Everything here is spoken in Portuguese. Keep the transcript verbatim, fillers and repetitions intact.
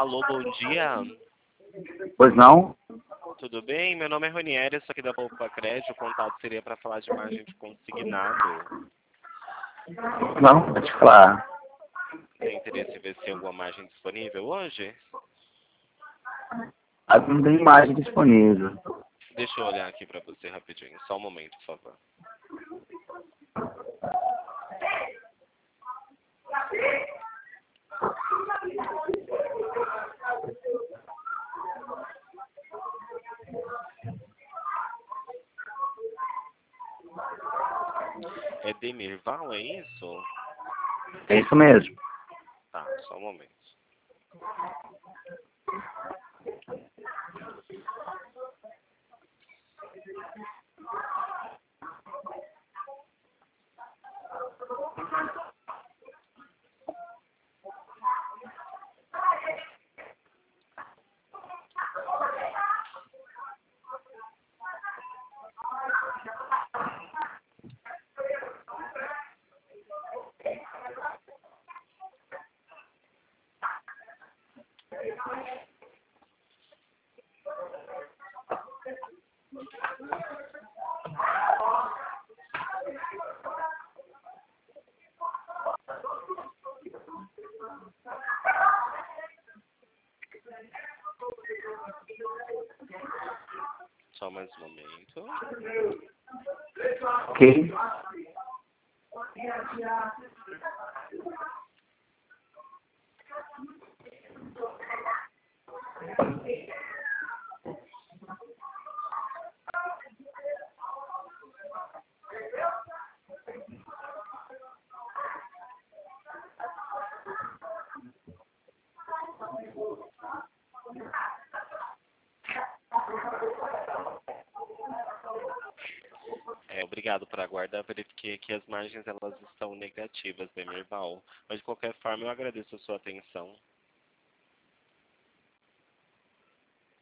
Alô, bom dia. Pois não? Tudo bem? Meu nome é Ronieri, sou aqui da Poupa Crédito. O contato seria para falar de margem de consignado. Não, pode falar. Tem interesse em ver se tem alguma margem disponível hoje? Ah, não tem imagem disponível. Deixa eu olhar aqui para você rapidinho. Só um momento, por favor. É Demirval, é isso? É isso mesmo. Tá, só um momento. Só mais um momento. Ok. É, obrigado por aguardar. Verifiquei que as margens elas estão negativas, Demirval. Mas de qualquer forma eu agradeço a sua atenção.